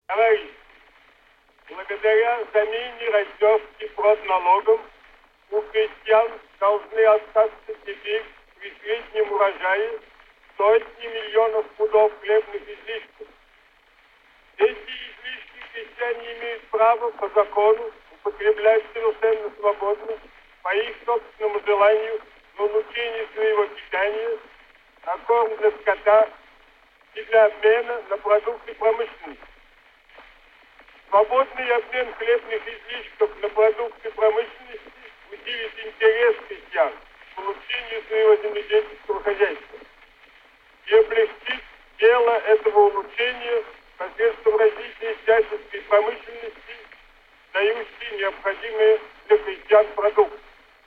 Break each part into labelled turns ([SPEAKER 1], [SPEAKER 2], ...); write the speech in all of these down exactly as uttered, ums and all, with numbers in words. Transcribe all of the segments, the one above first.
[SPEAKER 1] Товарищи, благодаря замене раздевки продналогом у крестьян должны остаться теперь при среднем урожае сотни миллионов пудов хлебных излишков. Эти излишки крестьяне имеют право по закону употреблять совершенно свободно, по их собственному желанию, на улучшение своего питания, на корм для скота и для обмена на продукты промышленности. Свободный обмен хлебных излишков на продукты промышленности усилит интерес крестьян к улучшению своего земледельческого хозяйства и облегчит дело этого улучшения посредством развития всяческой промышленности, дающей необходимые для крестьян продукты.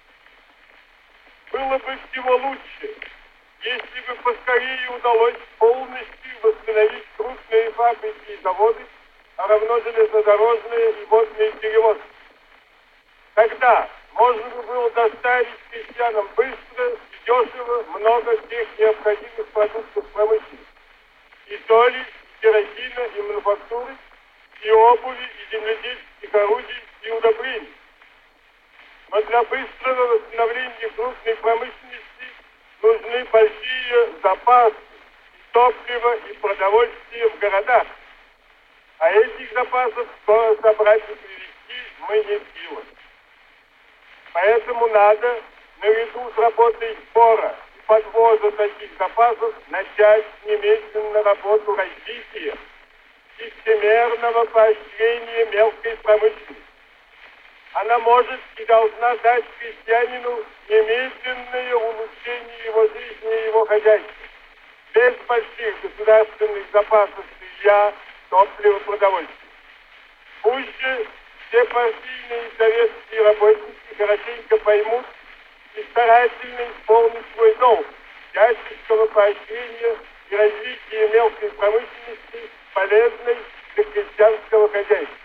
[SPEAKER 1] Было бы всего лучше, если бы поскорее удалось полностью восстановить крупные фабрики и заводы, а равно железнодорожные и водные перевозки. Тогда можно бы было доставить крестьянам быстро и дешево много всех необходимых продуктов промышленности: и соли, и керосина, и мануфактуры, и обуви, и земледельческих орудий, и удобрений. Но для быстрого восстановления крупной промышленности нужны большие запасы и топлива, и продовольствия в городах. А этих запасов скоро собрать и привезти мы не в силах. Поэтому надо, наряду с работой сбора и подвоза таких запасов, начать немедленно работу развития и всемерного поощрения мелкой промышленности. Она может и должна дать крестьянину немедленное улучшение его жизни и его хозяйства, без больших государственных запасов сырья, топлива, продовольствия. Пусть же все партийные и советские работники хорошенько поймут и старательно исполнят свой долг всяческого поощрения и развития мелкой промышленности, полезной для крестьянского хозяйства.